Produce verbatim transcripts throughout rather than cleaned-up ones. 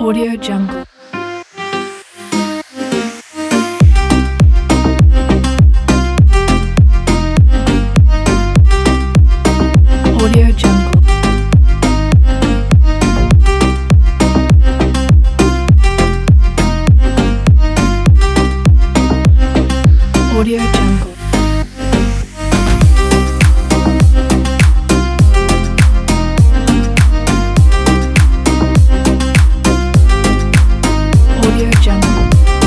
Audio Jungle. Audio Jungle. Audio Jungle. Audio Jungle.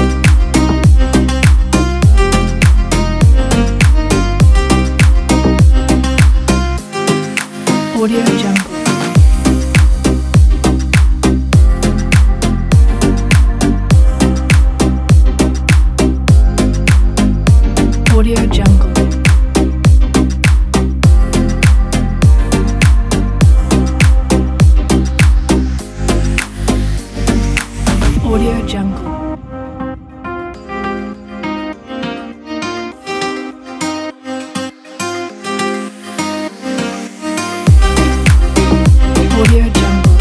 Audio Jungle. Audio Jungle. Audio Jungle. Audio Jungle.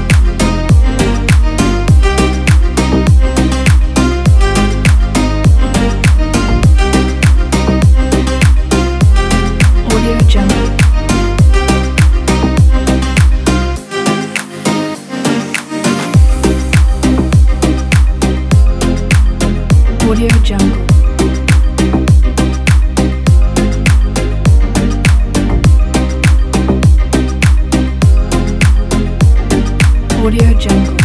Audio Jungle. Audio Jungle. Audio Jungle.